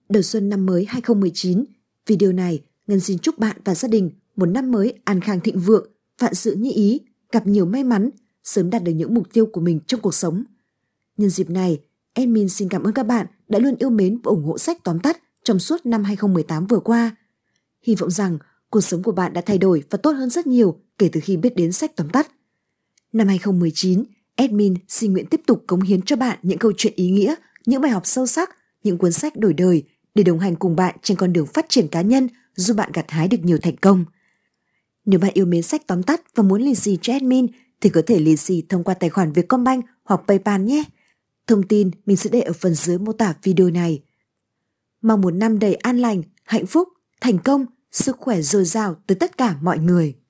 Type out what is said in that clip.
Đầu xuân năm mới 2019, video này Ngân xin chúc bạn và gia đình một năm mới an khang thịnh vượng, vạn sự như ý, gặp nhiều may mắn, sớm đạt được những mục tiêu của mình trong cuộc sống. Nhân dịp này, admin xin cảm ơn các bạn đã luôn yêu mến và ủng hộ sách tóm tắt trong suốt năm 2018 vừa qua. Hy vọng rằng cuộc sống của bạn đã thay đổi và tốt hơn rất nhiều kể từ khi biết đến sách tóm tắt. Năm 2019, admin xin nguyện tiếp tục cống hiến cho bạn những câu chuyện ý nghĩa, những bài học sâu sắc, những cuốn sách đổi đời để đồng hành cùng bạn trên con đường phát triển cá nhân, giúp bạn gặt hái được nhiều thành công. Nếu bạn yêu mến sách tóm tắt và muốn lì xì cho admin thì có thể lì xì thông qua tài khoản Vietcombank hoặc PayPal nhé. Thông tin mình sẽ để ở phần dưới mô tả video này. Mong một năm đầy an lành, hạnh phúc, thành công, sức khỏe dồi dào tới tất cả mọi người.